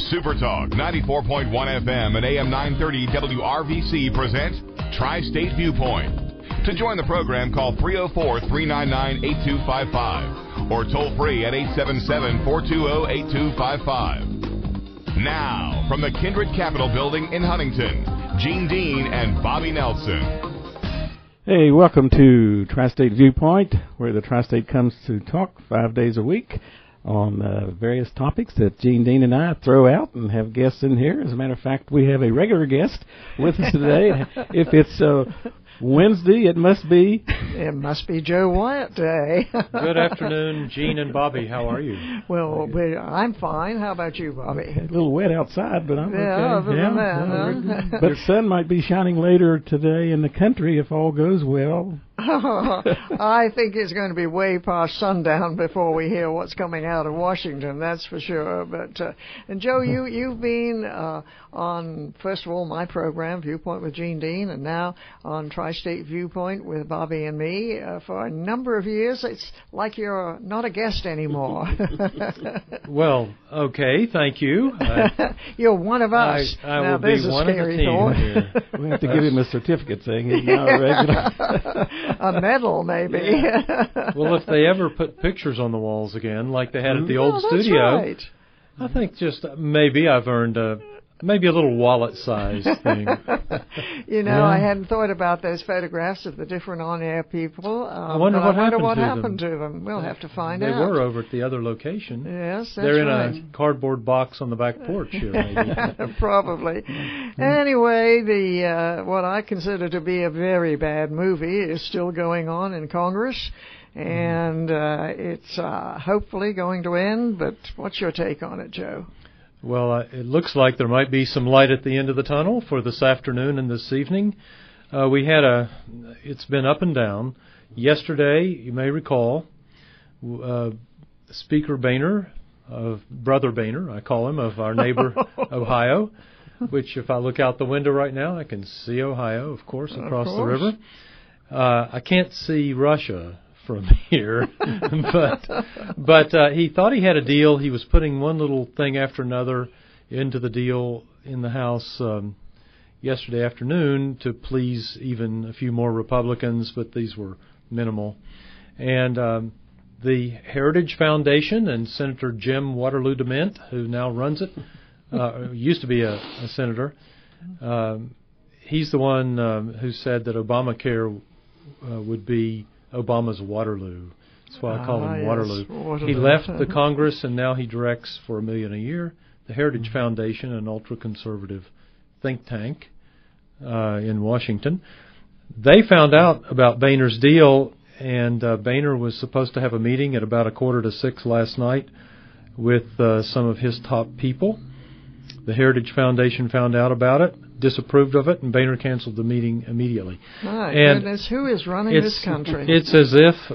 Super Talk 94.1 FM and AM 930 WRVC present Tri-State Viewpoint. To join the program, call 304-399-8255 or toll free at 877-420-8255. Now, from the Kindred Capitol Building in Huntington, Gene Dean and Bobby Nelson. Hey, welcome to Tri-State Viewpoint, where the Tri-State comes to talk 5 days a week on various topics that Gene Dean and I throw out and have guests in here. As a matter of fact, we have a regular guest with us today. If it's Wednesday, it must be Joe Wyatt Day. Good afternoon, Gene and Bobby. How are you? Well, I'm fine. How about you, Bobby? A little wet outside, but I'm okay. Other than that, But the sun might be shining later today in the country if all goes well. I think it's going to be way past sundown before we hear what's coming out of Washington, that's for sure. But and Joe, you've been on, first of all, my program, Viewpoint with Gene Dean, and now on Tri-State Viewpoint with Bobby and me for a number of years. It's like you're not a guest anymore. Well, okay, thank you. You're one of us. I now, will be one of the team here. We have to give him a certificate saying he's now a regular. A medal, maybe. Yeah. Well, if they ever put pictures on the walls again, like they had at the old that's studio, right. I think just maybe I've earned maybe a little wallet-sized thing. I hadn't thought about those photographs of the different on-air people. I wonder what happened to them. We'll have to find out. They were over at the other location. Yes, that's They're in right. a cardboard box on the back porch here, maybe. Probably. Anyway, the what I consider to be a very bad movie is still going on in Congress. And it's hopefully going to end. But what's your take on it, Joe? Well, it looks like there might be some light at the end of the tunnel for this afternoon and this evening. It's been up and down. Yesterday, you may recall, Speaker Boehner, Brother Boehner, I call him, of our neighbor Ohio, which if I look out the window right now, I can see Ohio, of course, across the river. I can't see Russia from here, but he thought he had a deal. He was putting one little thing after another into the deal in the House yesterday afternoon to please even a few more Republicans, but these were minimal. And the Heritage Foundation and Senator Jim Waterloo DeMint, who now runs it, used to be a senator, he's the one who said that Obamacare would be Obama's Waterloo. That's why I call him Waterloo. Yes, he left the Congress, and now he directs for $1 million a year the Heritage Foundation, an ultra-conservative think tank in Washington. They found out about Boehner's deal, and Boehner was supposed to have a meeting at about 5:45 last night with some of his top people. The Heritage Foundation found out about it, disapproved of it, and Boehner canceled the meeting immediately. My goodness, who is running this country? It's as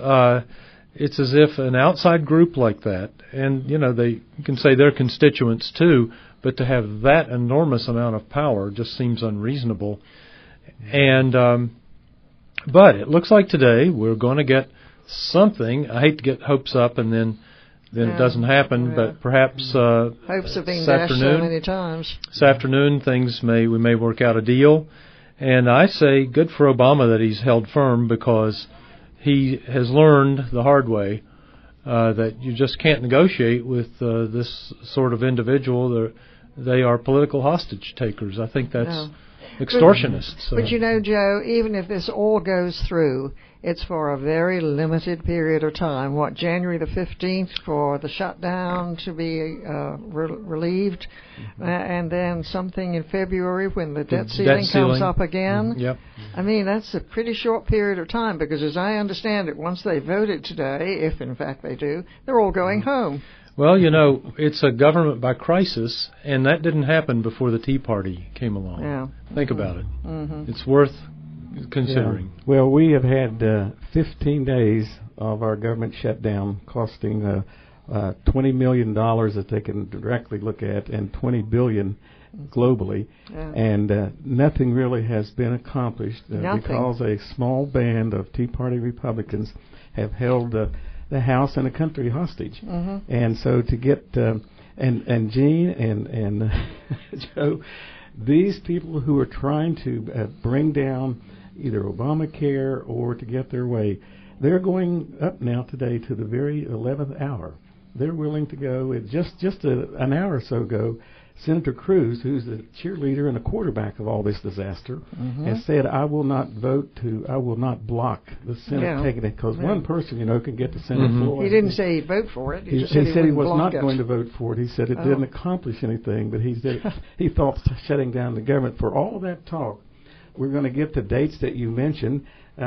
if an outside group like that, and they can say they're constituents too, but to have that enormous amount of power just seems unreasonable. And but it looks like today we're going to get something. I hate to get hopes up and then it doesn't happen, but perhaps hopes have been dashed so many times. This afternoon, we may work out a deal, and I say good for Obama that he's held firm, because he has learned the hard way that you just can't negotiate with this sort of individual. They are political hostage takers. I think that's extortionists. But Joe, even if this all goes through, it's for a very limited period of time. January the 15th for the shutdown to be relieved, and then something in February when the debt ceiling comes up again. Yep. I mean, that's a pretty short period of time, because as I understand it, once they voted today, if in fact they do, they're all going home. Well, it's a government by crisis, and that didn't happen before the Tea Party came along. Yeah. Think about it. It's worth considering. Yeah. Well, we have had 15 days of our government shutdown, costing $20 million that they can directly look at, and $20 billion globally, and nothing really has been accomplished because a small band of Tea Party Republicans have held the House and the country hostage. Mm-hmm. And so to get and Gene and Joe, these people who are trying to bring down either Obamacare or to get their way, they're going up now today to the very 11th hour. They're willing to go. Just an hour or so ago, Senator Cruz, who's the cheerleader and the quarterback of all this disaster, has said, I will not block the Senate taking it, because one person, can get the Senate floor. He didn't say he'd vote for it. He said he was not going to vote for it. He said it didn't accomplish anything, but he thought shutting down the government. For all that talk, we're going to get the dates that you mentioned.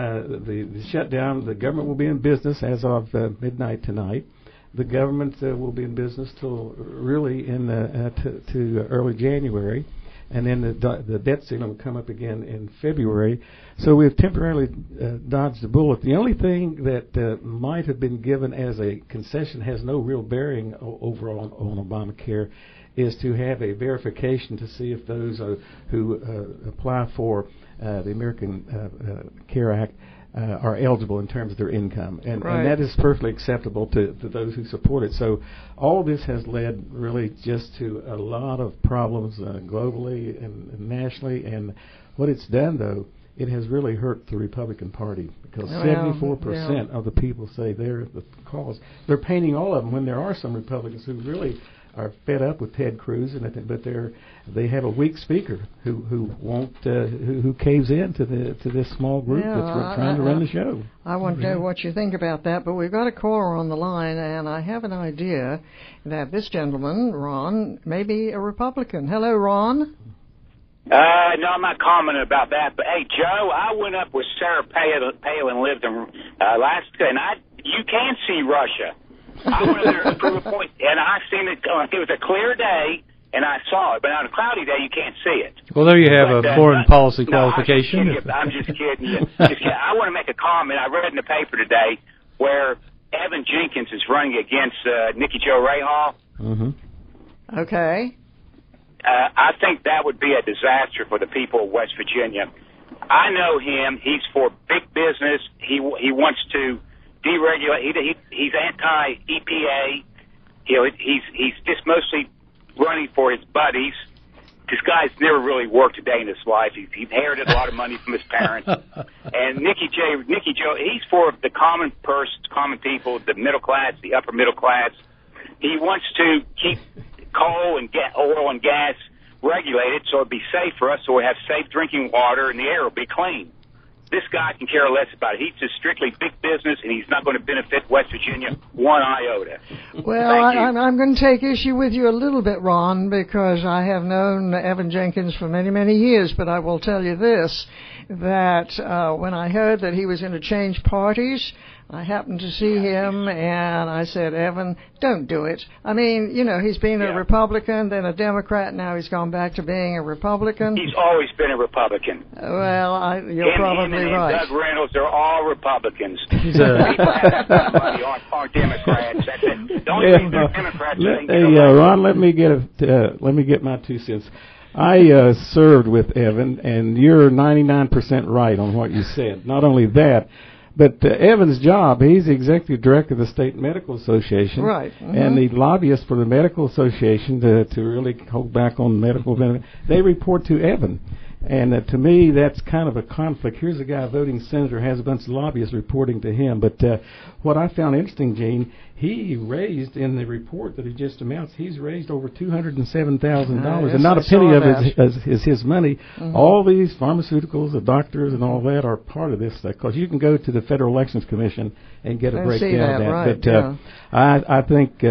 The shutdown, the government will be in business as of midnight tonight. The government will be in business till really to early January, and then the debt ceiling will come up again in February. So we've temporarily dodged the bullet. The only thing that might have been given as a concession has no real bearing overall on Obamacare, is to have a verification to see if those who apply for the American Care Act are eligible in terms of their income, and that is perfectly acceptable to those who support it. So all this has led really just to a lot of problems globally and nationally, and what it's done, though, it has really hurt the Republican Party, because 74% of the people say they're the cause. They're painting all of them, when there are some Republicans who really are fed up with Ted Cruz, but they have a weak speaker who caves in to this small group that's trying to run the show. I want to know what you think about that, but we've got a caller on the line, and I have an idea that this gentleman, Ron, may be a Republican. Hello, Ron. No, I'm not commenting about that. But hey, Joe, I went up with Sarah Palin, lived in Alaska, and you can see Russia. I went there to prove a point, and I seen it. It was a clear day, and I saw it. But on a cloudy day, you can't see it. Well, there you have a foreign policy qualification. I'm just kidding. I want to make a comment. I read in the paper today where Evan Jenkins is running against Nikki Jo Rahal. Mm-hmm. Okay. I think that would be a disaster for the people of West Virginia. I know him. He's for big business. He wants to deregulate. He's anti-EPA. He's just mostly running for his buddies. This guy's never really worked a day in his life. He inherited a lot of money from his parents. And Nikki Jo, he's for the common people, the middle class, the upper middle class. He wants to keep coal and oil and gas regulated so it'll be safe for us, so we have safe drinking water and the air will be clean. This guy can care less about it. He's just strictly big business, and he's not going to benefit West Virginia one iota. Well, I'm going to take issue with you a little bit, Ron, because I have known Evan Jenkins for many, many years, but I will tell you this, that when I heard that he was going to change parties, I happened to see him, and I said, Evan, don't do it. I mean, he's been a Republican, then a Democrat, now he's gone back to being a Republican. He's always been a Republican. Well, you're probably right. Doug Reynolds, they're all Republicans. People have that money aren't Democrats. That's it. Don't think they're Democrats. Ron, let me get my 2 cents. I served with Evan, and you're 99% right on what you said. Not only that, but Evan's job, he's the executive director of the State Medical Association. Right. Mm-hmm. And the lobbyists for the Medical Association to really hold back on medical benefits, they report to Evan. And to me, that's kind of a conflict. Here's a guy, voting senator, has a bunch of lobbyists reporting to him. But what I found interesting, Gene, he raised in the report that he just announced, he's raised over $207,000, and not a penny of it is his money. Mm-hmm. All these pharmaceuticals, the doctors, and all that are part of this stuff. Because you can go to the Federal Elections Commission and get a breakdown of that. Right, but I think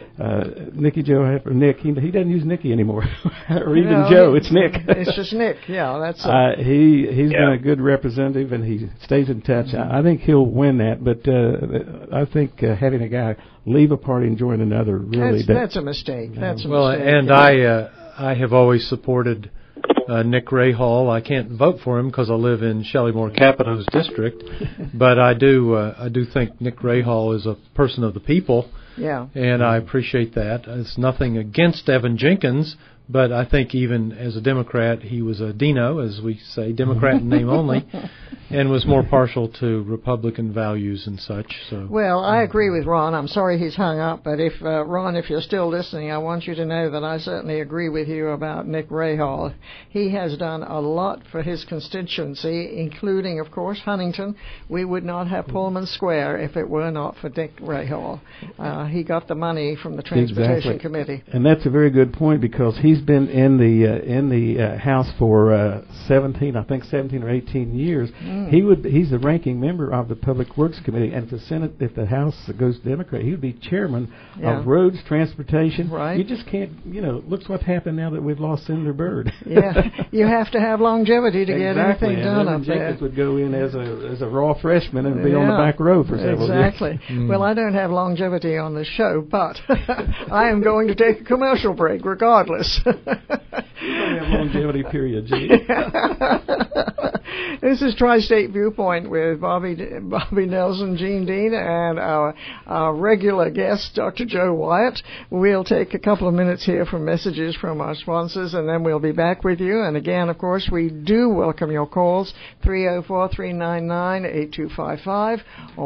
Nick, he doesn't use Nikki anymore, or even Joe. It's Nick. It's just Nick. Yeah, that's. He's been a good representative, and he stays in touch. Mm-hmm. I think he'll win that, but I think having a guy leave a party and join another that's a mistake. That's a mistake. And I have always supported Nick Rahal. I can't vote for him because I live in Shelley-Moore Capito's district, but I do think Nick Rahal is a person of the people. Yeah. And I appreciate that. It's nothing against Evan Jenkins, But I think even as a Democrat, he was a Dino, as we say, Democrat in name only, and was more partial to Republican values and such. So. Well, I agree with Ron. I'm sorry he's hung up, but if Ron, if you're still listening, I want you to know that I certainly agree with you about Nick Rahal. He has done a lot for his constituency, including, of course, Huntington. We would not have Pullman Square if it were not for Nick Rahal. He got the money from the Transportation Committee. And that's a very good point, because he's been in the House for 17 or 18 years. He's the ranking member of the Public Works Committee, and if the House goes Democrat, he would be chairman of Roads, Transportation. Right. You just can't, look what's happened now that we've lost Senator Byrd. Yeah, you have to have longevity to get anything done up there. Jenkins would go in as a raw freshman and be on the back row for several years. Exactly. Well, I don't have longevity on this show, but I am going to take a commercial break regardless. You don't have longevity period, Gene. This is Tri-State Viewpoint with Bobby Nelson, Gene Dean, and our regular guest, Dr. Joe Wyatt. We'll take a couple of minutes here for messages from our sponsors, and then we'll be back with you. And again, of course, we do welcome your calls, 304-399-8255 or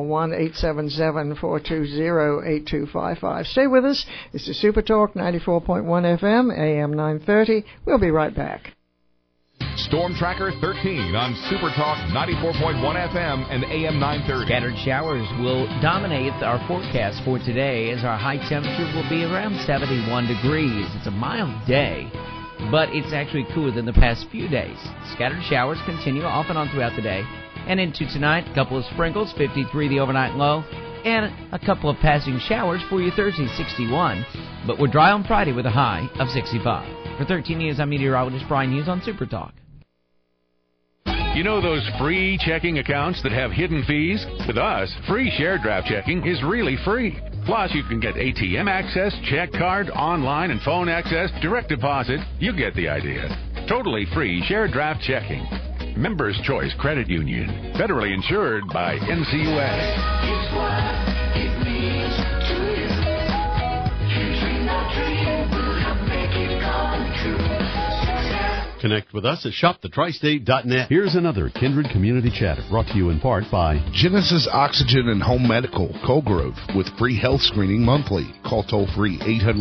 1-877-420-8255. Stay with us. This is Super Talk 94.1 FM, AM 930. We'll be right back. Storm Tracker 13 on Super Talk 94.1 FM and AM 930. Scattered showers will dominate our forecast for today, as our high temperature will be around 71 degrees. It's a mild day, but it's actually cooler than the past few days. Scattered showers continue off and on throughout the day. And into tonight, a couple of sprinkles, 53 the overnight low, and a couple of passing showers for you Thursday, 61. But we're dry on Friday with a high of 65. For 13 News, I'm meteorologist Brian Hughes on Super Talk. You know those free checking accounts that have hidden fees? With us, free share draft checking is really free. Plus, you can get ATM access, check card, online and phone access, direct deposit. You get the idea. Totally free share draft checking. Members Choice Credit Union. Federally insured by NCUA. It's what it means to you. Dream that dream will help make it come true. Connect with us at shopthetristate.net. Here's another Kindred Community Chat brought to you in part by Genesis Oxygen and Home Medical, Colgrove, with free health screening monthly. Call toll-free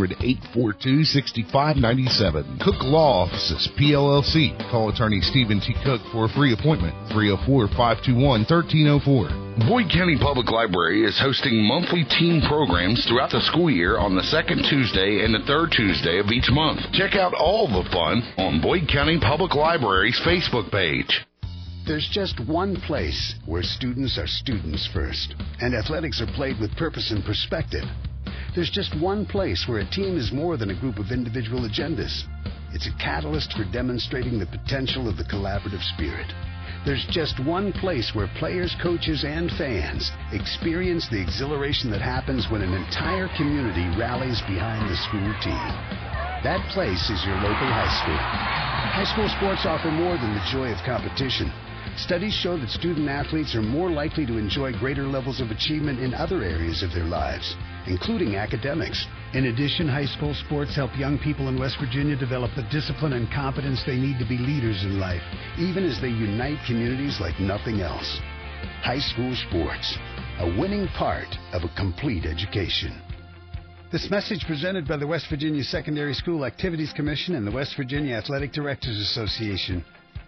800-842-6597. Cook Law Offices, PLLC. Call attorney Stephen T. Cook for a free appointment. 304-521-1304. Boyd County Public Library is hosting monthly teen programs throughout the school year on the second Tuesday and the third Tuesday of each month. Check out all the fun on Boyd County Public Library's Facebook page. There's just one place where students are students first, and athletics are played with purpose and perspective. There's just one place where a team is more than a group of individual agendas. It's a catalyst for demonstrating the potential of the collaborative spirit. There's just one place where players, coaches, and fans experience the exhilaration that happens when an entire community rallies behind the school team. That place is your local high school. High school sports offer more than the joy of competition. Studies show that student athletes are more likely to enjoy greater levels of achievement in other areas of their lives, including academics. In addition, high school sports help young people in West Virginia develop the discipline and competence they need to be leaders in life, even as they unite communities like nothing else. High school sports, a winning part of a complete education. This message presented by the West Virginia Secondary School Activities Commission and the West Virginia Athletic Directors Association.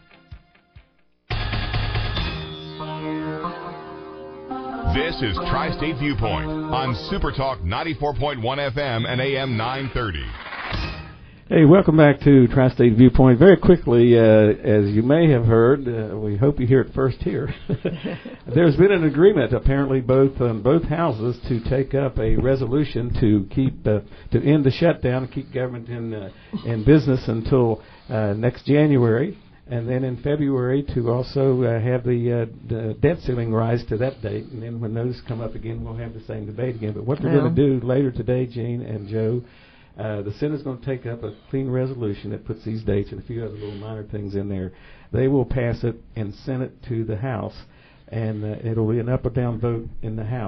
This is Tri-State Viewpoint on Super Talk 94.1 FM and AM 930. Hey, welcome back to Tri-State Viewpoint. Very quickly, as you may have heard, we hope you hear it first here. There's been an agreement, apparently, on both houses to take up a resolution to keep to end the shutdown and keep government in business until next January. And then in February to also have the debt ceiling rise to that date. And then when those come up again, we'll have the same debate again. But what they're going to do later today, Gene and Joe, the Senate's going to take up a clean resolution that puts these dates and a few other little minor things in there. They will pass it and send it to the House. And it'll be an up or down vote in the House.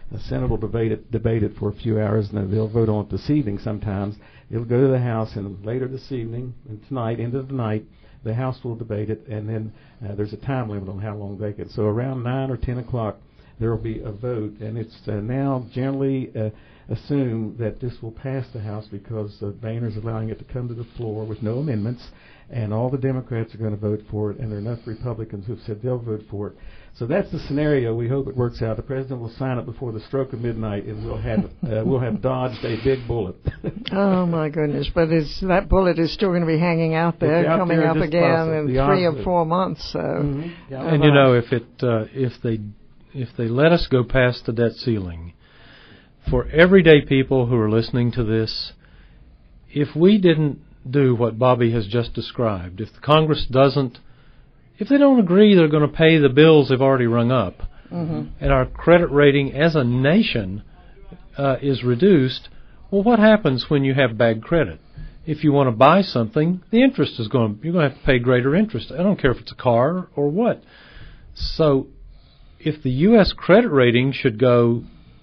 The Senate will debate it for a few hours, and then they'll vote on it this evening sometimes. It'll go to the House, and later this evening, and tonight, into the night, the House will debate it, and then there's a time limit on how long they can. So around 9 or 10 o'clock, there will be a vote, and it's now generally assumed that this will pass the House because Boehner's allowing it to come to the floor with no amendments, and all the Democrats are going to vote for it, and there are enough Republicans who've said they'll vote for it. So that's the scenario. We hope it works out. The president will sign it before the stroke of midnight, and we'll have dodged a big bullet. Oh my goodness! But that bullet is still going to be hanging out there, coming up again in 3 or 4 months. So, and you know, if they let us go past the debt ceiling, for everyday people who are listening to this, if we didn't do what Bobby has just described, if the Congress doesn't, if they don't agree they're going to pay the bills they've already rung up, and our credit rating as a nation is reduced, well, what happens when you have bad credit? If you want to buy something, the interest is you're going to have to pay greater interest. I don't care if it's a car or what. So if the U.S. credit rating should go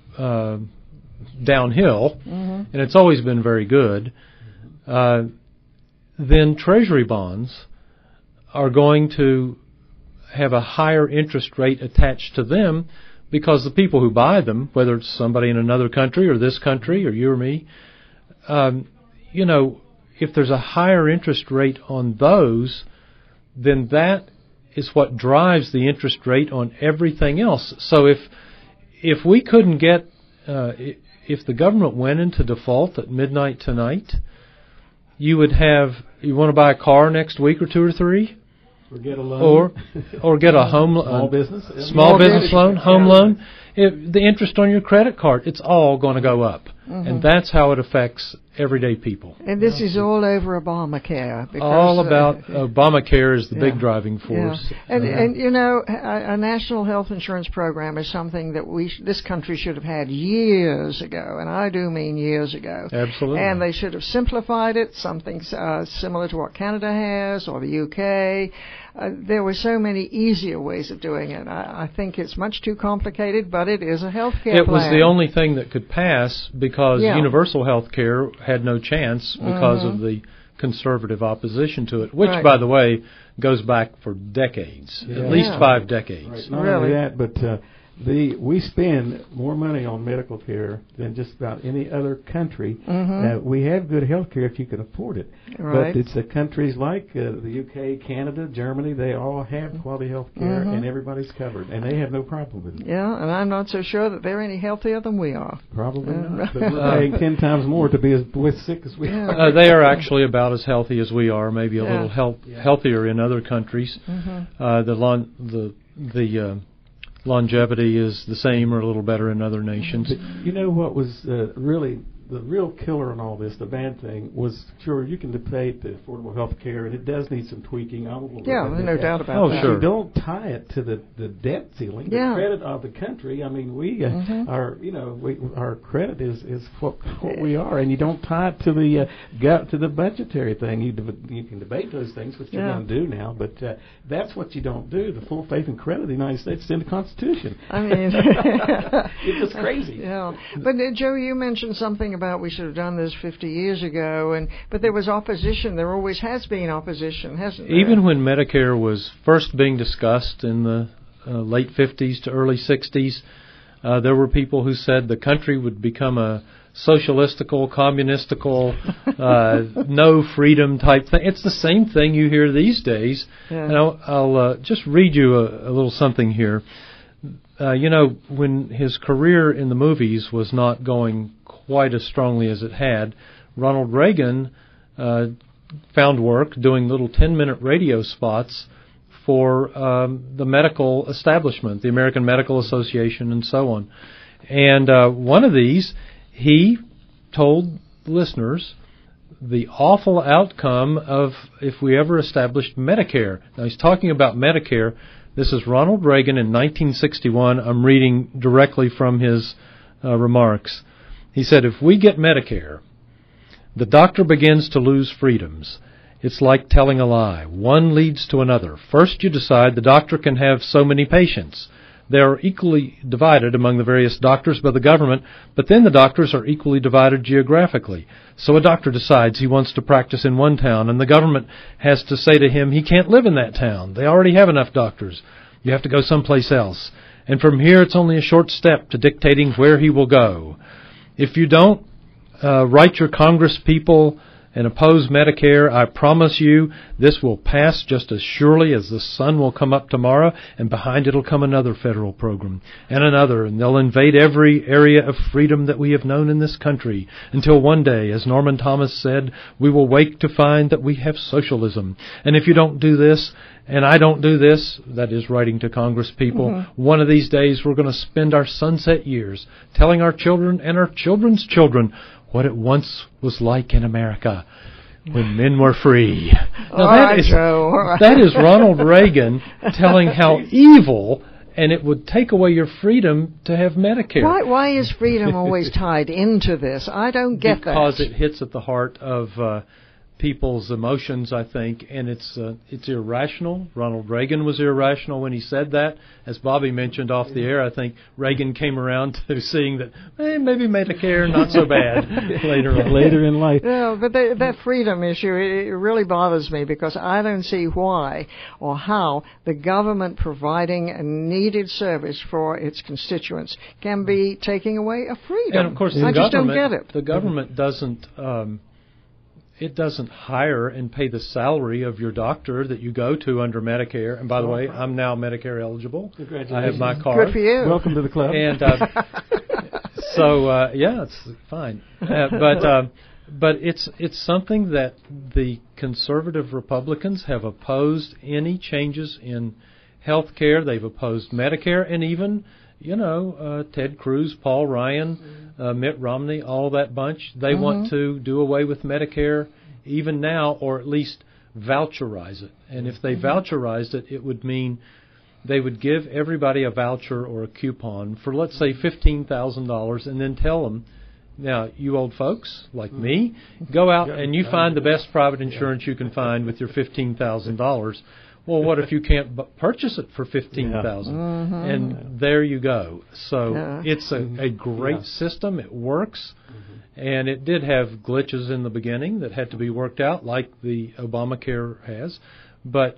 downhill, and it's always been very good, then Treasury bonds are going to have a higher interest rate attached to them because the people who buy them, whether it's somebody in another country or this country or you or me, you know, if there's a higher interest rate on those, then that is what drives the interest rate on everything else. So if we couldn't get, if the government went into default at midnight tonight, you want to buy a car next week or 2 or 3? Or get a loan. Or get a home small business loan, home loan. The interest on your credit card, it's all going to go up. And that's how it affects everyday people. And this is all over Obamacare. Because, all about Obamacare is the big driving force. Yeah. And you know, a national health insurance program is something that this country should have had years ago, and I do mean years ago. Absolutely. And they should have simplified it, something similar to what Canada has or the UK. There were so many easier ways of doing it. I think it's much too complicated, but it is a health care plan. It was the only thing that could pass because universal health care had no chance because of the conservative opposition to it, which, by the way, goes back for decades, at least 5 decades. Right. Not only that, but we spend more money on medical care than just about any other country. We have good health care if you can afford it. But it's the countries like the UK, Canada, Germany, they all have quality health care and everybody's covered, and they have no problem with it. Yeah, and I'm not so sure that they're any healthier than we are. Probably not. But we're paying 10 times more to be as sick as we are. They are actually about as healthy as we are, maybe a little healthier in other countries. The longevity is the same or a little better in other nations. But you know what was really the real killer in all this, the bad thing, was, sure, you can debate the affordable health care, and it does need some tweaking. No doubt about that. Sure. You don't tie it to the debt ceiling, the credit of the country. I mean, we our credit is what we are, and you don't tie it to the budgetary thing. You can debate those things, which you're going to do now, but that's what you don't do. The full faith and credit of the United States is in the Constitution. I mean, it's just crazy. Yeah, but Joe, you mentioned something about we should have done this 50 years ago, but there was opposition. There always has been opposition, hasn't there? Even when Medicare was first being discussed in the late 50s to early 60s, there were people who said the country would become a socialistical, communistical, no freedom type thing. It's the same thing you hear these days. Yeah. And I'll just read you a little something here. When his career in the movies was not going quite as strongly as it had, Ronald Reagan found work doing little 10-minute radio spots for the medical establishment, the American Medical Association, and so on. And one of these, he told listeners the awful outcome of if we ever established Medicare. Now, he's talking about Medicare. This is Ronald Reagan in 1961. I'm reading directly from his remarks. He said, if we get Medicare, the doctor begins to lose freedoms. It's like telling a lie. One leads to another. First you decide the doctor can have so many patients. They're equally divided among the various doctors by the government, but then the doctors are equally divided geographically. So a doctor decides he wants to practice in one town, and the government has to say to him he can't live in that town. They already have enough doctors. You have to go someplace else. And from here, it's only a short step to dictating where he will go. If you don't write your Congress people and oppose Medicare, I promise you this will pass just as surely as the sun will come up tomorrow, and behind it will come another federal program and another, and they'll invade every area of freedom that we have known in this country until one day, as Norman Thomas said, we will wake to find that we have socialism. And if you don't do this, and I don't do this, that is writing to Congress people, one of these days we're going to spend our sunset years telling our children and our children's children what it once was like in America when men were free. Now, that is Ronald Reagan telling how evil, and it would take away your freedom to have Medicare. Why is freedom always tied into this? I don't get that. Because it hits at the heart of people's emotions, I think, and it's irrational. Ronald Reagan was irrational when he said that. As Bobby mentioned off the air, I think Reagan came around to seeing that maybe Medicare not so bad later in life. Yeah, but that freedom issue, it really bothers me because I don't see why or how the government providing a needed service for its constituents can be taking away a freedom. And of course, I just don't get it. The government doesn't. It doesn't hire and pay the salary of your doctor that you go to under Medicare. And by the way, I'm now Medicare eligible. Congratulations. I have my card. Good for you. Welcome to the club. And yeah, it's fine. But it's something that the conservative Republicans have opposed any changes in health care. They've opposed Medicare, and even Ted Cruz, Paul Ryan, Mitt Romney, all that bunch. They want to do away with Medicare even now, or at least voucherize it. And if they voucherized it, it would mean they would give everybody a voucher or a coupon for, let's say, $15,000, and then tell them, now, you old folks like me, go out and you find the best private insurance you can find with your $15,000. Well, what if you can't purchase it for $15,000? And there you go. So it's a great system. It works. And it did have glitches in the beginning that had to be worked out, like the Obamacare has. But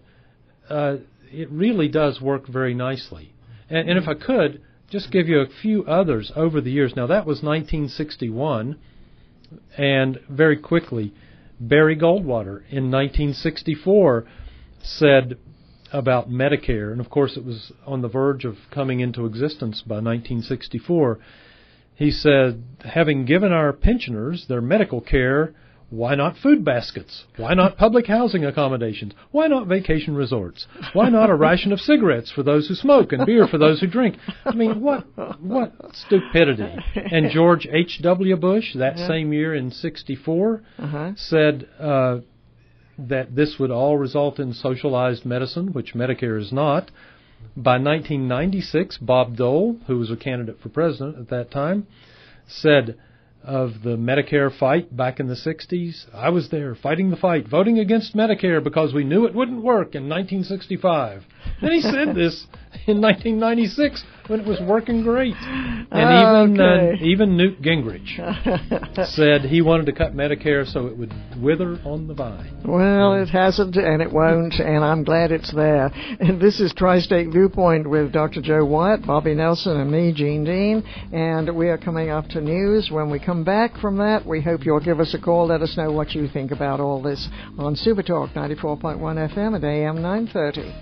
it really does work very nicely. And if I could, just give you a few others over the years. Now, that was 1961. And very quickly, Barry Goldwater in 1964 said about Medicare, and of course it was on the verge of coming into existence by 1964, he said, having given our pensioners their medical care, why not food baskets? Why not public housing accommodations? Why not vacation resorts? Why not a ration of cigarettes for those who smoke and beer for those who drink? I mean, what stupidity. And George H.W. Bush, that same year in 64, said that this would all result in socialized medicine, which Medicare is not. By 1996, Bob Dole, who was a candidate for president at that time, said of the Medicare fight back in the 60s, I was there fighting the fight, voting against Medicare because we knew it wouldn't work in 1965. Then he said this in 1996 when it was working great. And even Newt Gingrich said he wanted to cut Medicare so it would wither on the vine. Well, it hasn't and it won't, and I'm glad it's there. And this is Tri-State Viewpoint with Dr. Joe Wyatt, Bobby Nelson, and me, Gene Dean. And we are coming up to news. When we come back from that, we hope you'll give us a call. Let us know what you think about all this on Super Talk 94.1 FM at AM 930.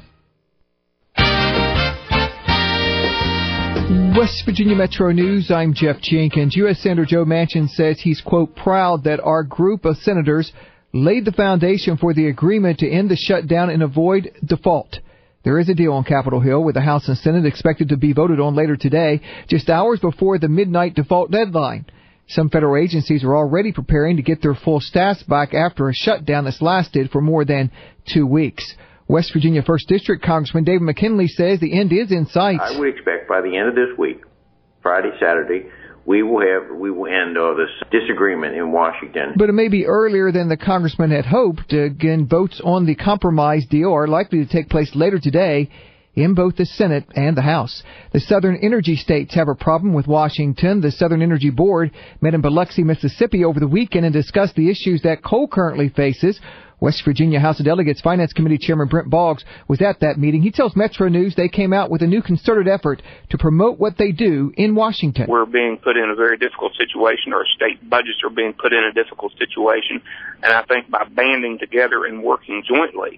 West Virginia Metro News, I'm Jeff Jenkins. U.S. Senator Joe Manchin says he's, quote, proud that our group of senators laid the foundation for the agreement to end the shutdown and avoid default. There is a deal on Capitol Hill with the House and Senate expected to be voted on later today, just hours before the midnight default deadline. Some federal agencies are already preparing to get their full staffs back after a shutdown that's lasted for more than 2 weeks. West Virginia 1st District Congressman David McKinley says the end is in sight. I would expect by the end of this week, Friday, Saturday, we will end this disagreement in Washington. But it may be earlier than the congressman had hoped. Again, votes on the compromise deal are likely to take place later today. in both the Senate and the House. The southern energy states have a problem with Washington. The Southern Energy Board met in Biloxi, Mississippi over the weekend and discussed the issues that coal currently faces. West Virginia House of Delegates Finance Committee Chairman Brent Boggs was at that meeting. He tells Metro News they came out with a new concerted effort to promote what they do in Washington. We're being put in a very difficult situation. Our state budgets are being put in a difficult situation. And I think by banding together and working jointly,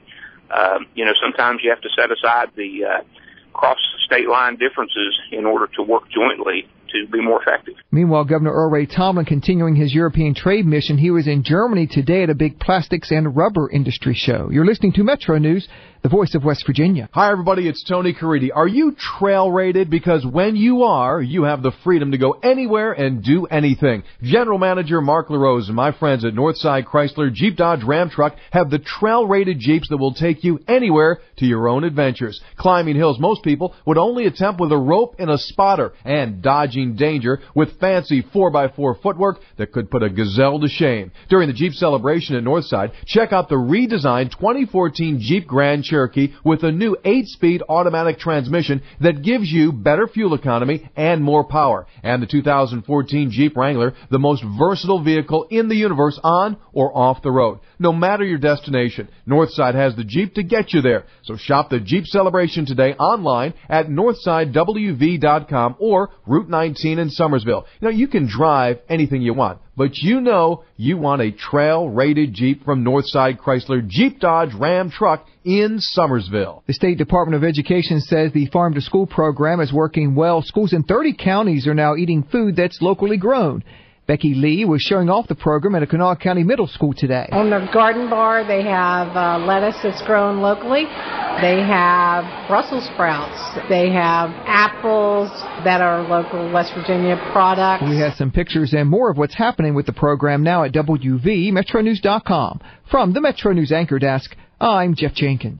sometimes you have to set aside the cross-state line differences in order to work jointly to be more effective. Meanwhile, Governor Earl Ray Tomblin continuing his European trade mission. He was in Germany today at a big plastics and rubber industry show. You're listening to Metro News, the voice of West Virginia. Hi, everybody. It's Tony Caridi. Are you trail rated? Because when you are, you have the freedom to go anywhere and do anything. General Manager Mark LaRose and my friends at Northside Chrysler Jeep Dodge Ram Truck have the trail rated Jeeps that will take you anywhere to your own adventures. Climbing hills most people would only attempt with a rope and a spotter, and dodging danger with fancy 4x4 footwork that could put a gazelle to shame. During the Jeep celebration at Northside, check out the redesigned 2014 Jeep Grand Cherokee with a new 8-speed automatic transmission that gives you better fuel economy and more power. And the 2014 Jeep Wrangler, the most versatile vehicle in the universe on or off the road. No matter your destination, Northside has the Jeep to get you there. So shop the Jeep celebration today online at northsidewv.com or Route 19 in Summersville. You can drive anything you want, but you want a trail-rated Jeep from Northside Chrysler Jeep Dodge Ram Truck in Summersville. The State Department of Education says the Farm to School program is working well. Schools in 30 counties are now eating food that's locally grown. Becky Lee was showing off the program at a Kanawha County Middle School today. On their garden bar, they have lettuce that's grown locally. They have Brussels sprouts. They have apples that are local West Virginia products. We have some pictures and more of what's happening with the program now at WVMetroNews.com. From the Metro News Anchor Desk, I'm Jeff Jenkins.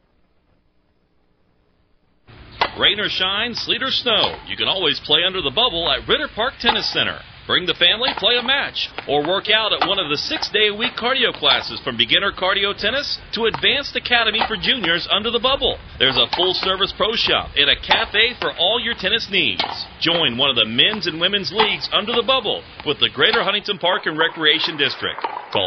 Rain or shine, sleet or snow, you can always play under the bubble at Ritter Park Tennis Center. Bring the family, play a match, or work out at one of the 6-day-a-week cardio classes from beginner cardio tennis to advanced academy for juniors under the bubble. There's a full-service pro shop and a cafe for all your tennis needs. Join one of the men's and women's leagues under the bubble with the Greater Huntington Park and Recreation District. Call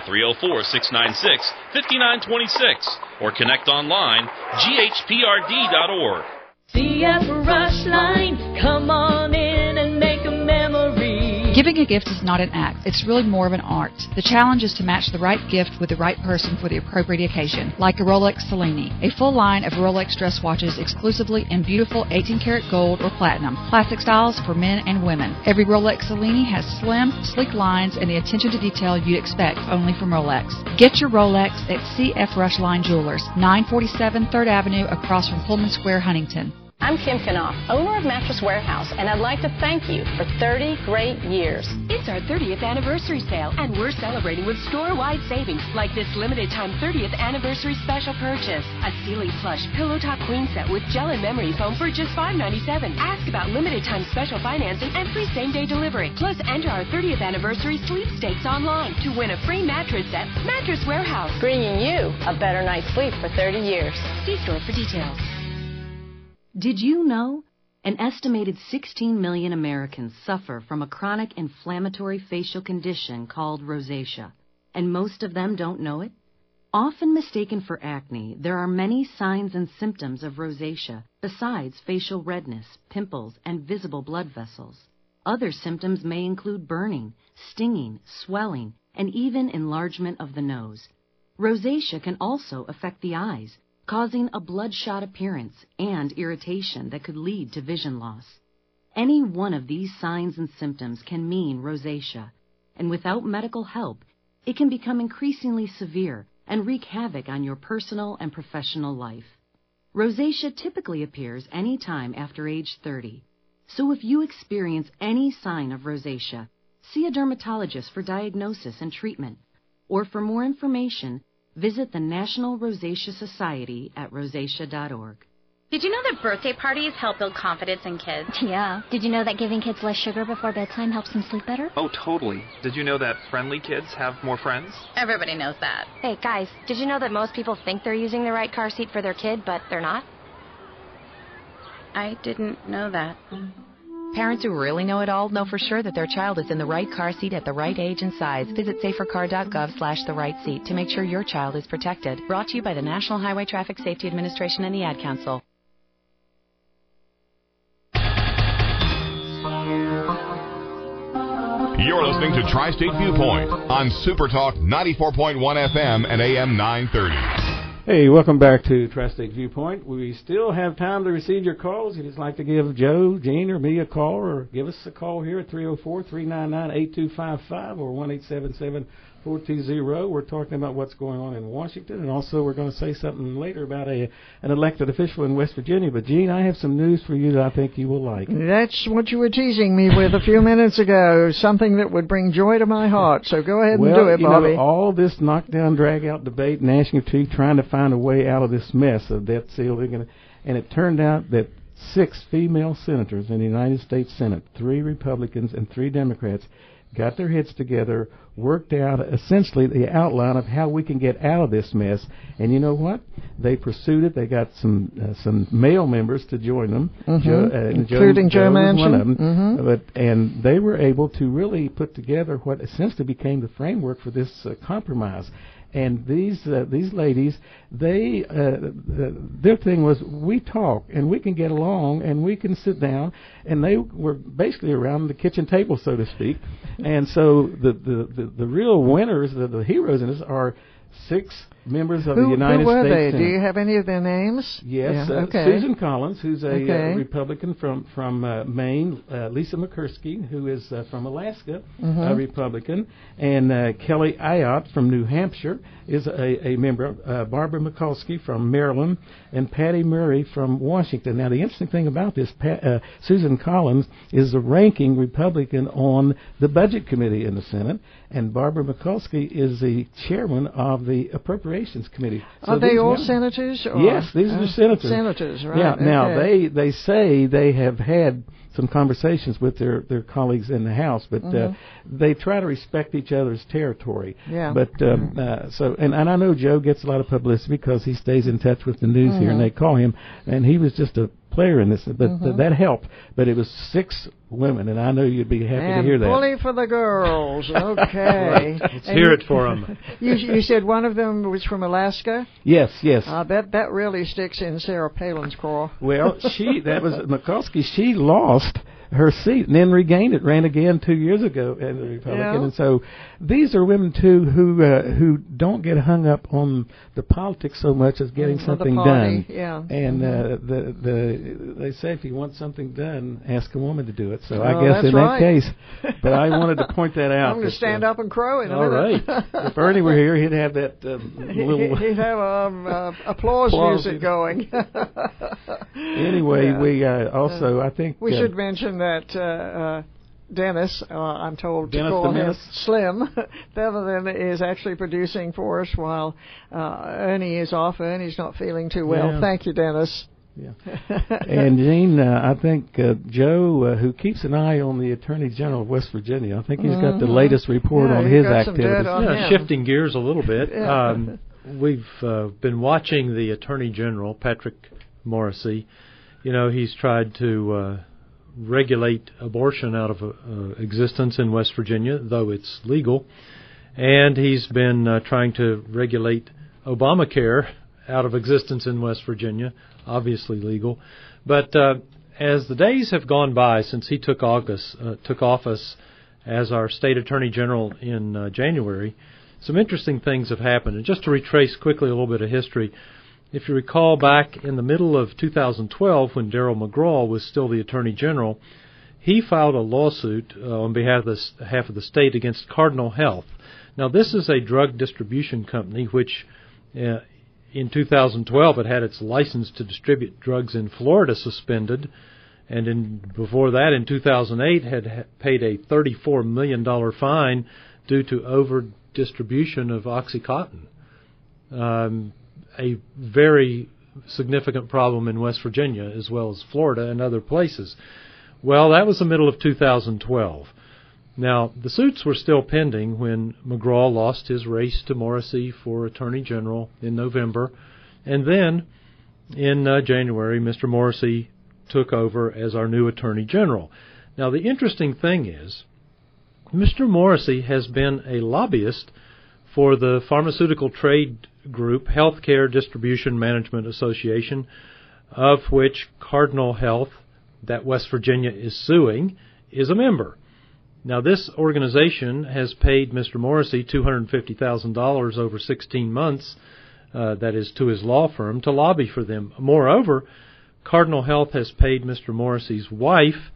304-696-5926 or connect online, ghprd.org. CF Rush Line, come on in and make a memory. Giving a gift is not an act. It's really more of an art. The challenge is to match the right gift with the right person for the appropriate occasion, like a Rolex Cellini, a full line of Rolex dress watches exclusively in beautiful 18-karat gold or platinum, classic styles for men and women. Every Rolex Cellini has slim, sleek lines and the attention to detail you'd expect only from Rolex. Get your Rolex at CF Rush Line Jewelers, 947 3rd Avenue across from Pullman Square, Huntington. I'm Kim Knopf, owner of Mattress Warehouse, and I'd like to thank you for 30 great years. It's our 30th anniversary sale, and we're celebrating with store-wide savings, like this limited-time 30th anniversary special purchase. A Sealy Plush Pillow Top Queen Set with gel and memory foam for just $5.97. Ask about limited-time special financing and free same-day delivery. Plus, enter our 30th anniversary sleep stakes online to win a free mattress set. Mattress Warehouse. Bringing you a better night's sleep for 30 years. See store for details. Did you know? An estimated 16 million Americans suffer from a chronic inflammatory facial condition called rosacea, and most of them don't know it. Often mistaken for acne, there are many signs and symptoms of rosacea besides facial redness, pimples, and visible blood vessels. Other symptoms may include burning, stinging, swelling, and even enlargement of the nose. Rosacea can also affect the eyes, causing a bloodshot appearance and irritation that could lead to vision loss. Any one of these signs and symptoms can mean rosacea, and without medical help, it can become increasingly severe and wreak havoc on your personal and professional life. Rosacea typically appears any time after age 30, so if you experience any sign of rosacea, see a dermatologist for diagnosis and treatment, or for more information, visit the National Rosacea Society at rosacea.org. Did you know that birthday parties help build confidence in kids? Yeah. Did you know that giving kids less sugar before bedtime helps them sleep better? Oh, totally. Did you know that friendly kids have more friends? Everybody knows that. Hey, guys, did you know that most people think they're using the right car seat for their kid, but they're not? I didn't know that. Parents who really know it all know for sure that their child is in the right car seat at the right age and size. Visit safercar.gov/the-right-seat to make sure your child is protected. Brought to you by the National Highway Traffic Safety Administration and the Ad Council. You're listening to Tri-State Viewpoint on Super Talk 94.1 FM and AM 930. Hey, welcome back to Tri-State Viewpoint. We still have time to receive your calls. If you'd like to give Joe, Gene, or me a call, or give us a call here at 304-399-8255 or 1-877-420. We're talking about what's going on in Washington, and also we're going to say something later about an elected official in West Virginia. But, Gene, I have some news for you that I think you will like. That's what you were teasing me with a few minutes ago, something that would bring joy to my heart. So go ahead and do it, Bobby. You know, all this knockdown, drag-out debate, gnashing of teeth, trying to find a way out of this mess of debt ceiling, and it turned out that 6 female senators in the United States Senate, 3 Republicans and 3 Democrats, got their heads together, worked out essentially the outline of how we can get out of this mess. And you know what? They pursued it. They got some male members to join them, including Joe Manchin. One of them. And they were able to really put together what essentially became the framework for this compromise. And these ladies, their thing was, we talk and we can get along and we can sit down, and they were basically around the kitchen table, so to speak. And so the real winners, the heroes in this, are 6 members of the United States Senate. Who were they? Do you have any of their names? Yes. Okay. Susan Collins, who's a Republican from Maine. Lisa McCursky, who is from Alaska, a Republican. And Kelly Ayotte from New Hampshire is a member. Barbara Mikulski from Maryland. And Patty Murray from Washington. Now, the interesting thing about this, Susan Collins is the ranking Republican on the Budget Committee in the Senate. And Barbara Mikulski is the chairman of the Appropriations Committee. So are they all senators? Or? Yes, these are the senators. Senators, right. Yeah. Now, they say they have had some conversations with their colleagues in the House, but they try to respect each other's territory. Yeah. But so I know Joe gets a lot of publicity because he stays in touch with the news here, and they call him, and he was just a player in this, but that helped. But it was 6 women, and I know you'd be happy to hear that. Bully for the girls. Okay. Let's hear it for them. You said one of them was from Alaska? Yes. That really sticks in Sarah Palin's craw. Well, that was Mikulski. She lost her seat and then regained it, ran again 2 years ago as a Republican. Yeah. And so these are women, too, who don't get hung up on the politics so much as getting something done. Yeah. And they say if you want something done, ask a woman to do it. So I guess in that case, but I wanted to point that out. I'm going to stand up and crow in a minute. All right. If Ernie were here, he'd have that little... He'd have applause music going. Anyway, we also, I think... We should mention that Dennis, I'm told to call him Slim, Thevelin is actually producing for us while Ernie is off. Ernie's not feeling too well. Yeah. Thank you, Dennis. Yeah. And Gene, I think Joe, who keeps an eye on the Attorney General of West Virginia, I think he's got the latest report on his activities. Shifting gears a little bit, we've been watching the Attorney General, Patrick Morrisey. You know, he's tried to regulate abortion out of existence in West Virginia, though it's legal. And he's been trying to regulate Obamacare out of existence in West Virginia, obviously legal. But as the days have gone by since he took office as our state attorney general in January, some interesting things have happened. And just to retrace quickly a little bit of history, if you recall back in the middle of 2012 when Darrell McGraw was still the attorney general, he filed a lawsuit on behalf of the state against Cardinal Health. Now, this is a drug distribution company which in 2012 it had its license to distribute drugs in Florida suspended, and before that in 2008 had paid a $34 million fine due to over-distribution of OxyContin. A very significant problem in West Virginia as well as Florida and other places. Well, that was the middle of 2012. Now, the suits were still pending when McGraw lost his race to Morrisey for Attorney General in November. And then, in January, Mr. Morrisey took over as our new Attorney General. Now, the interesting thing is, Mr. Morrissey has been a lobbyist for the pharmaceutical trade group, Healthcare Distribution Management Association, of which Cardinal Health, that West Virginia is suing, is a member. Now, this organization has paid Mr. Morrissey $250,000 over 16 months, that is to his law firm, to lobby for them. Moreover, Cardinal Health has paid Mr. Morrissey's wife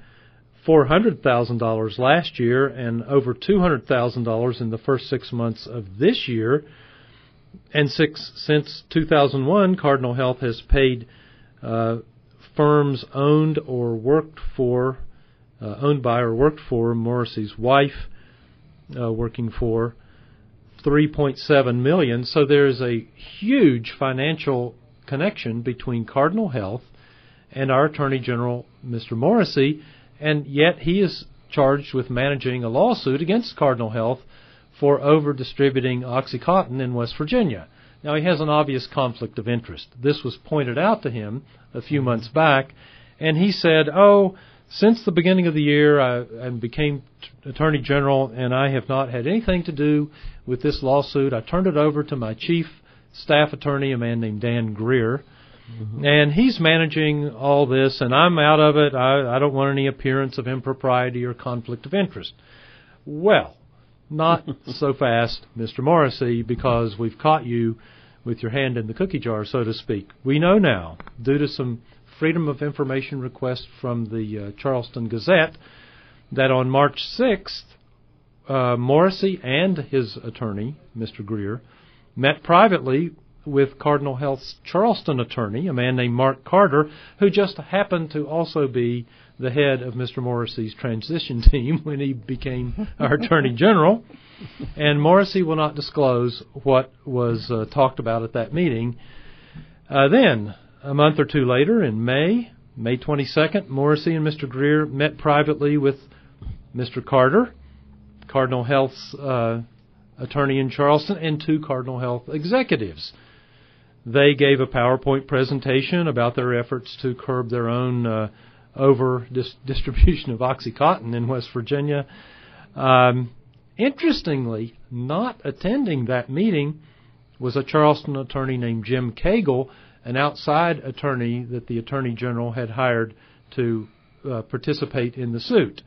$400,000 last year and over $200,000 in the first 6 months of this year. And since 2001, Cardinal Health has paid firms owned by or worked for Morrissey's wife, working for $3.7 million. So there's a huge financial connection between Cardinal Health and our Attorney General, Mr. Morrissey, and yet he is charged with managing a lawsuit against Cardinal Health for over-distributing OxyContin in West Virginia. Now, he has an obvious conflict of interest. This was pointed out to him a few months back, and he said, since the beginning of the year I became Attorney General, and I have not had anything to do with this lawsuit. I turned it over to my chief staff attorney, a man named Dan Greer, and he's managing all this, and I'm out of it. I don't want any appearance of impropriety or conflict of interest. Well, not so fast, Mr. Morrissey, because we've caught you with your hand in the cookie jar, so to speak. We know now, due to some Freedom of Information request from the Charleston Gazette, that on March 6th, Morrissey and his attorney, Mr. Greer, met privately with Cardinal Health's Charleston attorney, a man named Mark Carter, who just happened to also be the head of Mr. Morrissey's transition team when he became our Attorney General. And Morrissey will not disclose what was talked about at that meeting. Then, a month or two later, in May 22nd, Morrissey and Mr. Greer met privately with Mr. Carter, Cardinal Health's attorney in Charleston, and two Cardinal Health executives. They gave a PowerPoint presentation about their efforts to curb their own over-distribution of OxyContin in West Virginia. Interestingly, not attending that meeting was a Charleston attorney named Jim Cagle, an outside attorney that the Attorney General had hired to participate in the suit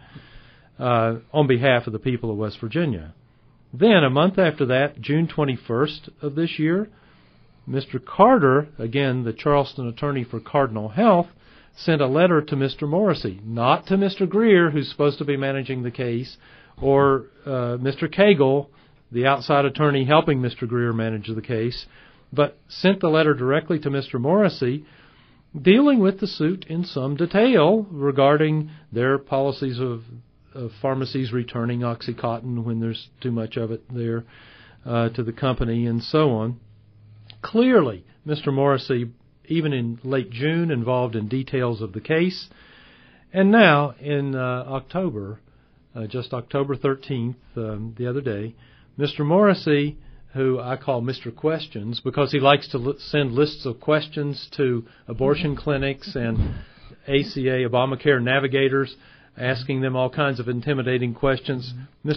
on behalf of the people of West Virginia. Then, a month after that, June 21st of this year, Mr. Carter, again the Charleston attorney for Cardinal Health, sent a letter to Mr. Morrissey, not to Mr. Greer, who's supposed to be managing the case, or Mr. Cagle, the outside attorney helping Mr. Greer manage the case, but sent the letter directly to Mr. Morrissey, dealing with the suit in some detail regarding their policies of pharmacies returning OxyContin when there's too much of it there to the company and so on. Clearly, Mr. Morrissey, even in late June, involved in details of the case. And now, in October, just October 13th, the other day, Mr. Morrissey, who I call Mr. Questions because he likes to send lists of questions to abortion clinics and ACA, Obamacare navigators, asking them all kinds of intimidating questions.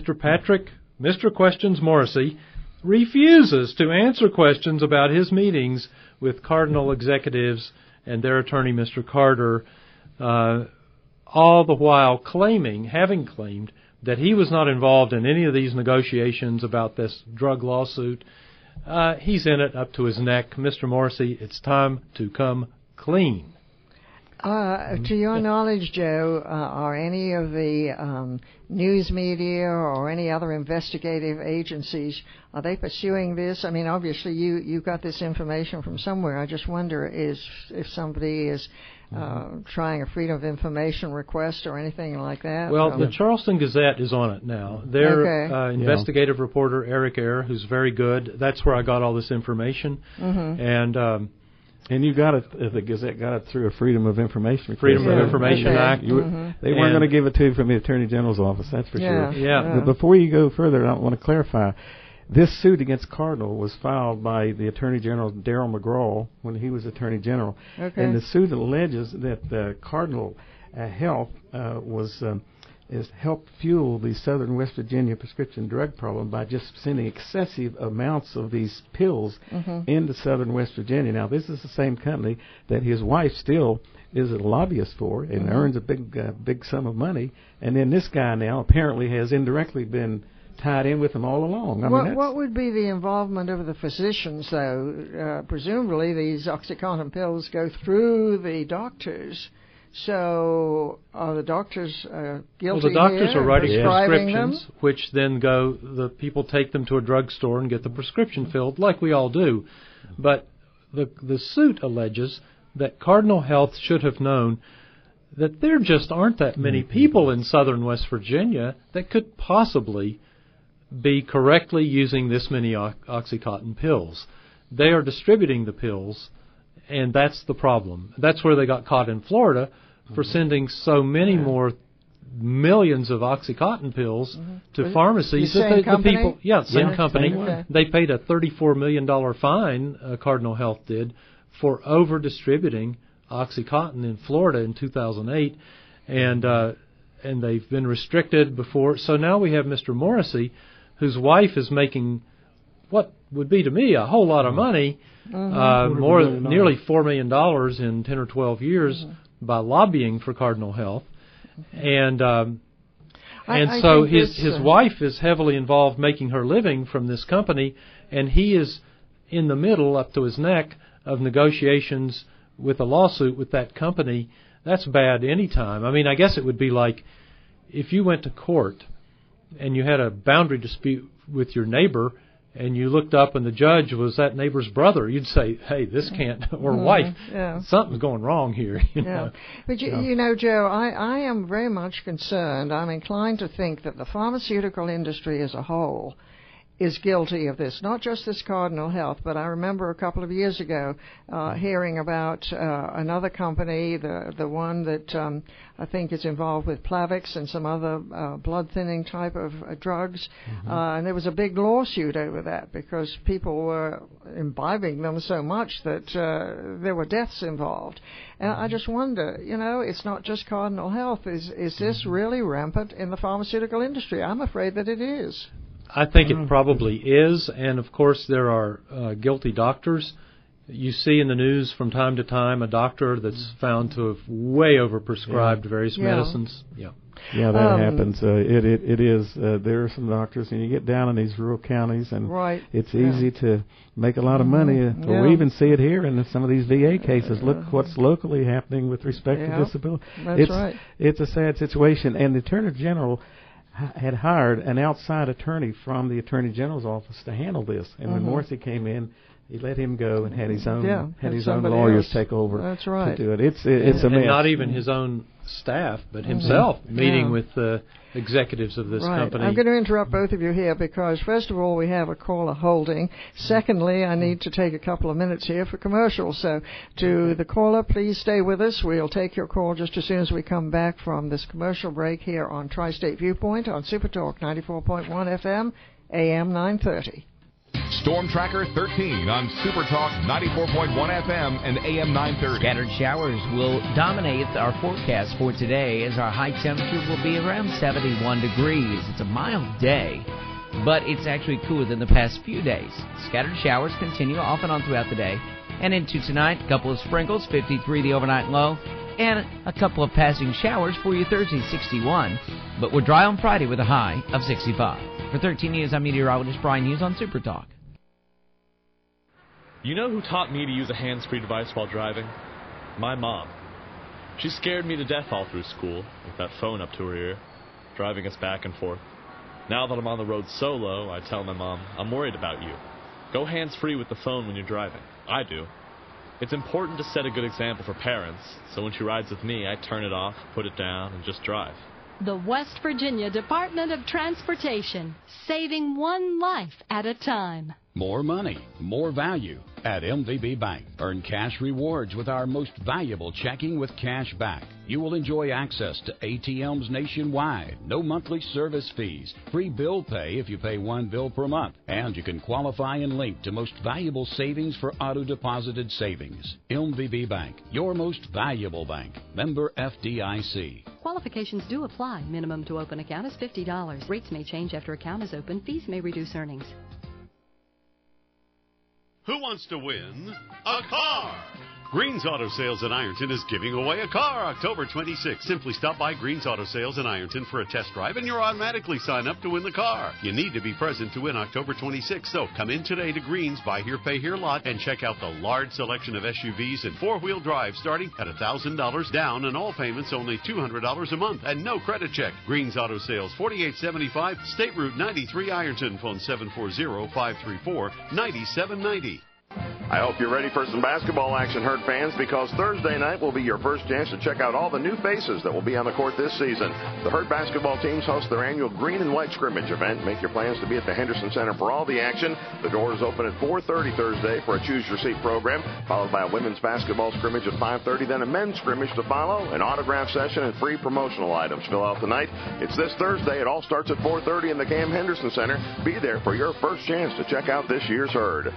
Mr. Questions Morrissey refuses to answer questions about his meetings with Cardinal executives and their attorney, Mr. Carter, all the while having claimed that he was not involved in any of these negotiations about this drug lawsuit. He's in it up to his neck. Mr. Morrissey, it's time to come clean. To your knowledge, Joe, are any of the news media or any other investigative agencies, are they pursuing this? I mean, obviously you got this information from somewhere. I just wonder if somebody is trying a Freedom of Information request or anything like that. Well, the Charleston Gazette is on it now. Their investigative reporter, Eric Eyre, who's very good, that's where I got all this information. Mm-hmm. And you got it. The Gazette got it through a Freedom of Information request. Freedom of Information Act. They weren't going to give it to you from the Attorney General's office, that's for sure. Yeah. But before you go further, I want to clarify. this suit against Cardinal was filed by the Attorney General Darrell McGraw when he was Attorney General. Okay. And the suit alleges that Cardinal Health has helped fuel the southern West Virginia prescription drug problem by just sending excessive amounts of these pills into southern West Virginia. Now, this is the same company that his wife still is a lobbyist for and earns a big sum of money. And then this guy now apparently has indirectly been tied in with them all along. What would be the involvement of the physicians, though? Presumably these OxyContin pills go through the doctors. So are the doctors guilty? Well, the doctors here are writing prescribing prescriptions, them? which then the people take them to a drugstore and get the prescription filled, like we all do. But the suit alleges that Cardinal Health should have known that there just aren't that many people in southern West Virginia that could possibly be correctly using this many OxyContin pills. They are distributing the pills, and that's the problem. That's where they got caught in Florida for sending so many more millions of OxyContin pills to pharmacies. The same company? Same company. Okay. They paid a $34 million fine, Cardinal Health did, for over-distributing OxyContin in Florida in 2008, and they've been restricted before. So now we have Mr. Morrissey, whose wife is making what would be to me a whole lot of money, nearly $4 million in 10 or 12 years by lobbying for Cardinal Health. And so his wife is heavily involved making her living from this company, and he is in the middle, up to his neck, of negotiations with a lawsuit with that company. That's bad any time. I mean, I guess it would be like if you went to court and you had a boundary dispute with your neighbor and you looked up and the judge was that neighbor's brother, you'd say, hey, this can't, or wife, something's going wrong here. You know? But, you know, Joe, I am very much concerned. I'm inclined to think that the pharmaceutical industry as a whole is guilty of this, not just this Cardinal Health, but I remember a couple of years ago hearing about another company, the one that I think is involved with Plavix and some other blood-thinning type of drugs, and there was a big lawsuit over that because people were imbibing them so much that there were deaths involved. And I just wonder, you know, it's not just Cardinal Health. Is this really rampant in the pharmaceutical industry? I'm afraid that it is. I think it probably is, and of course there are guilty doctors. You see in the news from time to time a doctor that's found to have way overprescribed various medicines. Yeah, that happens. It is. There are some doctors, and you get down in these rural counties, and it's easy to make a lot of money. We even see it here in some of these VA cases. Look what's locally happening with respect to disability. It's a sad situation, and the Attorney General had hired an outside attorney from the Attorney General's office to handle this. And when Morrissey came in, he let him go and had his own lawyers take over to do it. It's a mess. And not even his own staff, but himself meeting with the executives of this company. I'm going to interrupt both of you here because, first of all, we have a caller holding. Secondly, I need to take a couple of minutes here for commercials. So to the caller, please stay with us. We'll take your call just as soon as we come back from this commercial break here on Tri-State Viewpoint on Super Talk 94.1 FM, AM 930. Storm Tracker 13 on Super Talk 94.1 FM and AM 930. Scattered showers will dominate our forecast for today as our high temperature will be around 71 degrees. It's a mild day, but it's actually cooler than the past few days. Scattered showers continue off and on throughout the day. And into tonight, a couple of sprinkles, 53 the overnight low, and a couple of passing showers for you Thursday, 61. But we're dry on Friday with a high of 65. For 13 News, I'm meteorologist Brian Hughes on Super Talk. You know who taught me to use a hands-free device while driving? My mom. She scared me to death all through school, with that phone up to her ear, driving us back and forth. Now that I'm on the road solo, I tell my mom, I'm worried about you. Go hands-free with the phone when you're driving. I do. It's important to set a good example for parents, so when she rides with me, I turn it off, put it down, and just drive. The West Virginia Department of Transportation, saving one life at a time. more money, more value at MVB Bank. Earn cash rewards with our most valuable checking with cash back. You will enjoy access to ATMs nationwide, no monthly service fees, free bill pay if you pay one bill per month, and you can qualify and link to most valuable savings for auto-deposited savings. MVB Bank, your most valuable bank. Member FDIC. Qualifications do apply. Minimum to open account is $50. Rates may change after account is open. Fees may reduce earnings. Who wants to win a car? Green's Auto Sales in Ironton is giving away a car October 26th. Simply stop by Green's Auto Sales in Ironton for a test drive and you're automatically signed up to win the car. You need to be present to win October 26th, so come in today to Green's Buy Here Pay Here lot and check out the large selection of SUVs and four-wheel drives starting at $1,000 down and all payments only $200 a month and no credit check. Green's Auto Sales, 4875 State Route 93 Ironton. Phone 740-534-9790. I hope you're ready for some basketball action, Herd fans, because Thursday night will be your first chance to check out all the new faces that will be on the court this season. The Herd basketball teams host their annual Green and White scrimmage event. Make your plans to be at the Henderson Center for all the action. The doors open at 4:30 Thursday for a Choose Your Seat program, followed by a women's basketball scrimmage at 5:30, then a men's scrimmage to follow, an autograph session, and free promotional items fill out the night. It's this Thursday. It all starts at 4:30 in the Cam Henderson Center. Be there for your first chance to check out this year's Herd.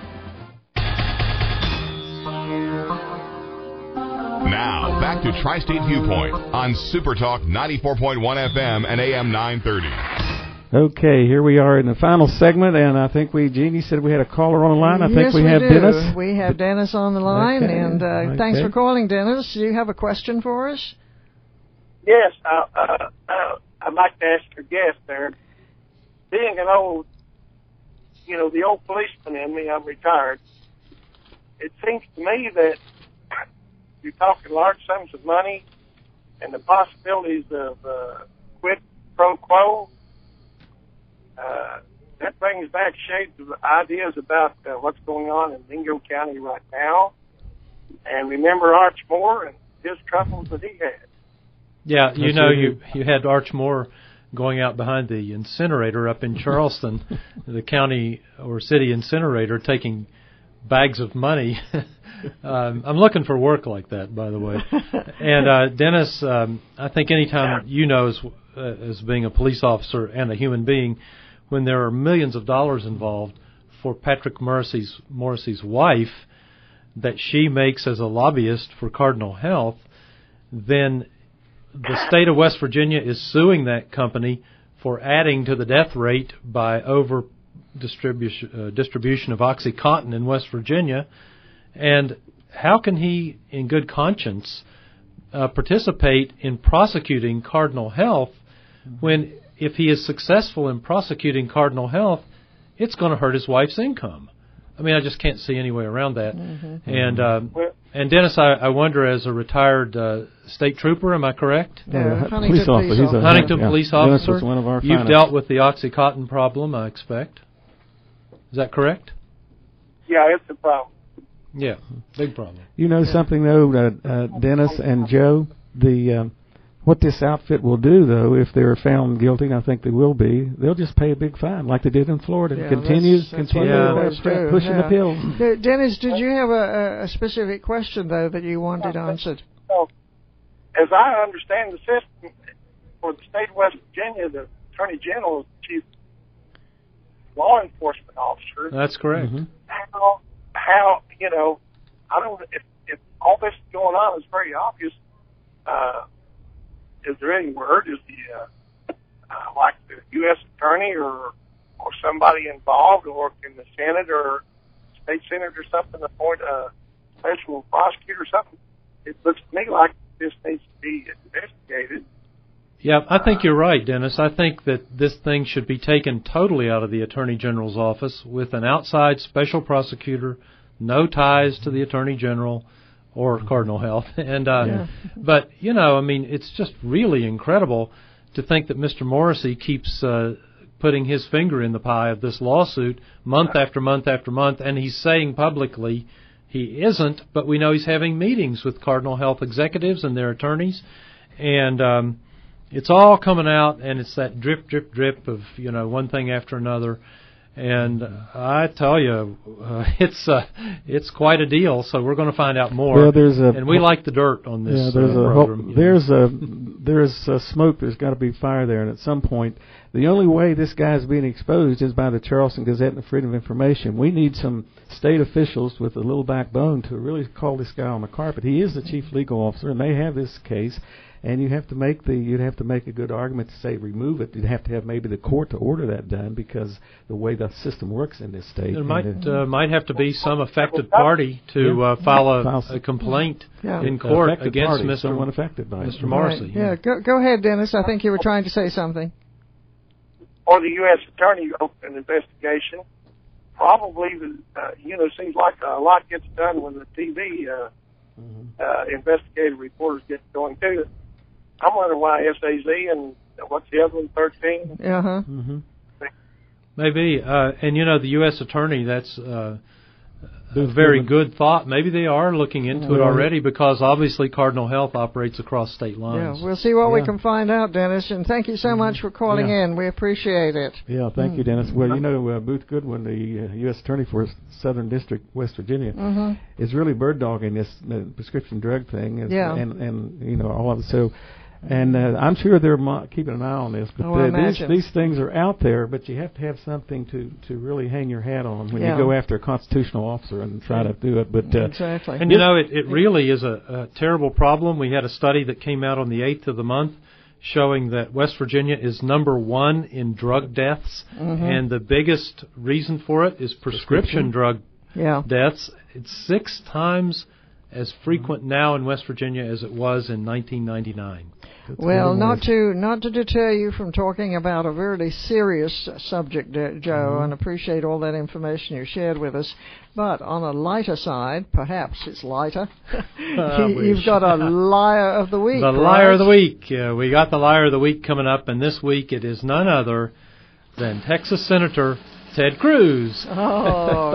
Now, back to Tri-State Viewpoint on Super Talk 94.1 FM and AM 930. Okay, here we are in the final segment, and I think Jeannie said we had a caller on the line. I think we have do. Dennis. We have Dennis on the line, okay. And thanks for calling, Dennis. Do you have a question for us? Yes, I'd like to ask your guest there. Being an old, the old policeman in me, I'm retired. It seems to me that you're talking large sums of money and the possibilities of quid pro quo. That brings back shades of ideas about what's going on in Mingo County right now. And remember Arch Moore and his troubles that he had. Yeah, you had Arch Moore going out behind the incinerator up in Charleston, the county or city incinerator, taking bags of money. I'm looking for work like that, by the way. And Dennis, I think anytime as being a police officer and a human being, when there are millions of dollars involved for Patrick Morrissey's wife that she makes as a lobbyist for Cardinal Health, then the state of West Virginia is suing that company for adding to the death rate by over distribution of OxyContin in West Virginia. And how can he, in good conscience, participate in prosecuting Cardinal Health when, if he is successful in prosecuting Cardinal Health, it's going to hurt his wife's income? I mean, I just can't see any way around that. Mm-hmm. And Dennis, I wonder, as a retired state trooper, am I correct? Police officer. Huntington police officer. Dennis was one of our You've dealt with the OxyContin problem, I expect. Is that correct? Yeah, it's a problem. Yeah, big problem. You know something, though, Dennis and Joe, what this outfit will do, though, if they're found guilty, and I think they will be, they'll just pay a big fine like they did in Florida. Yeah, continue pushing the pills. Dennis, did you have a specific question, though, that you wanted answered? So, as I understand the system for the state of West Virginia, the Attorney General is the chief law enforcement officer. That's correct. Mm-hmm. How I don't. If all this going on is very obvious, is there any word? Is the like the U.S. attorney or somebody involved, or can the Senate or state Senate or something appoint a special prosecutor or something? It looks to me like this needs to be investigated. Yeah, I think you're right, Dennis. I think that this thing should be taken totally out of the Attorney General's office with an outside special prosecutor, no ties to the Attorney General or Cardinal Health. And but, I mean, it's just really incredible to think that Mr. Morrissey keeps putting his finger in the pie of this lawsuit month after month after month, and he's saying publicly he isn't, but we know he's having meetings with Cardinal Health executives and their attorneys, and it's all coming out, and it's that drip, drip, drip of, one thing after another. And I tell you, it's quite a deal. So we're going to find out more. Well, and we like the dirt on this program. There's smoke. There's got to be fire there. And at some point, the only way this guy's being exposed is by the Charleston Gazette and the Freedom of Information. We need some state officials with a little backbone to really call this guy on the carpet. He is the chief legal officer, and they have this case. And you'd have to make a good argument to say remove it. You'd have to have maybe the court to order that done, because the way the system works in this state. There might have to be some affected party to file a complaint in court against someone affected by Mr. Morrissey. Right. Yeah, go ahead, Dennis. I think you were trying to say something. Or the U.S. Attorney opened an investigation. Probably, seems like a lot gets done when the TV investigative reporters get going too. I'm wondering why SAZ and what's the other one, 13? Uh-huh. Maybe. And, the U.S. Attorney, that's a very good thought. Maybe they are looking into it already, because obviously Cardinal Health operates across state lines. Yeah, we'll see what we can find out, Dennis. And thank you so much for calling in. We appreciate it. Yeah, thank you, Dennis. Well, Booth Goodwin, the U.S. Attorney for Southern District, West Virginia, is really bird-dogging this prescription drug thing. And all of it. So... And I'm sure they're keeping an eye on this. But these things are out there, but you have to have something to really hang your hat on when you go after a constitutional officer and try to do it. But exactly. And it really is a terrible problem. We had a study that came out on the 8th of the month showing that West Virginia is number 1 in drug deaths, and the biggest reason for it is prescription drug deaths. It's 6 times as frequent now in West Virginia as it was in 1999. Well, not to deter you from talking about a very serious subject, Joe, and appreciate all that information you shared with us. But on a lighter side, perhaps it's lighter, you've got a Liar of the Week. The Liar of the Week. We got the Liar of the Week coming up, and this week it is none other than Texas Senator Ted Cruz. Oh,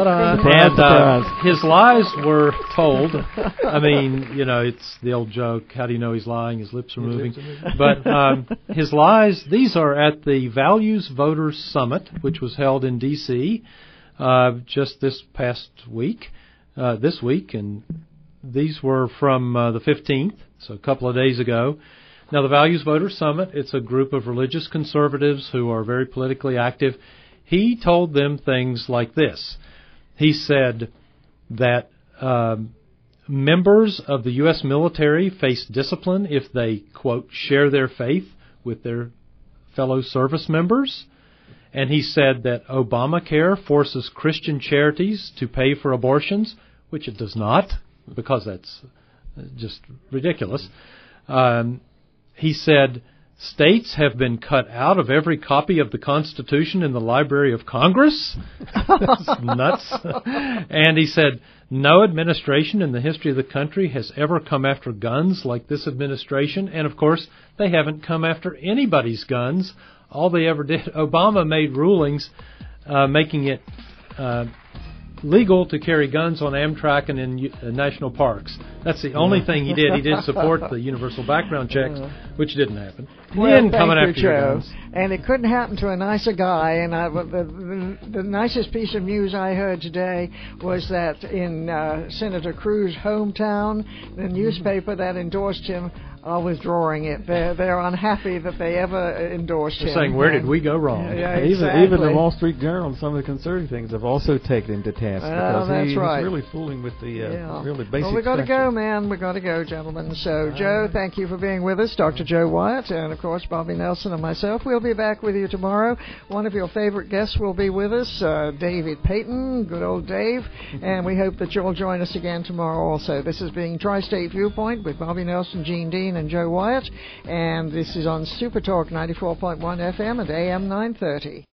and his lies were told. I mean, it's the old joke, how do you know he's lying? His lips are moving. But his lies, these are at the Values Voters Summit, which was held in D.C. Just this past week, and these were from the 15th, so a couple of days ago. Now, the Values Voters Summit, it's a group of religious conservatives who are very politically active. He told them things like this. He said that members of the U.S. military face discipline if they, quote, share their faith with their fellow service members. And he said that Obamacare forces Christian charities to pay for abortions, which it does not, because that's just ridiculous. He said states have been cut out of every copy of the Constitution in the Library of Congress. That's nuts. And he said, no administration in the history of the country has ever come after guns like this administration. And, of course, they haven't come after anybody's guns. All they ever did, Obama made rulings making it legal to carry guns on Amtrak and in national parks. That's the only thing he did. He did support the universal background checks, which didn't happen. Well, he didn't come after your Joe. guns. And it couldn't happen to a nicer guy. And the nicest piece of news I heard today was that in Senator Cruz's hometown, the newspaper that endorsed him are withdrawing it. They're unhappy that they ever endorsed him. They're saying, where did we go wrong? Yeah, exactly. Even the Wall Street Journal and some of the conservative things have also taken him to task. Because he's really fooling with the really basic Well, we got to go, man. We got to go, gentlemen. So, Joe, thank you for being with us. Dr. Joe Wyatt and, of course, Bobby Nelson and myself. We'll be back with you tomorrow. One of your favorite guests will be with us, David Payton, good old Dave. And we hope that you'll join us again tomorrow also. This is being Tri-State Viewpoint with Bobby Nelson, Gene Dean, and Joe Wyatt. And this is on Super Talk 94.1 FM and AM 930.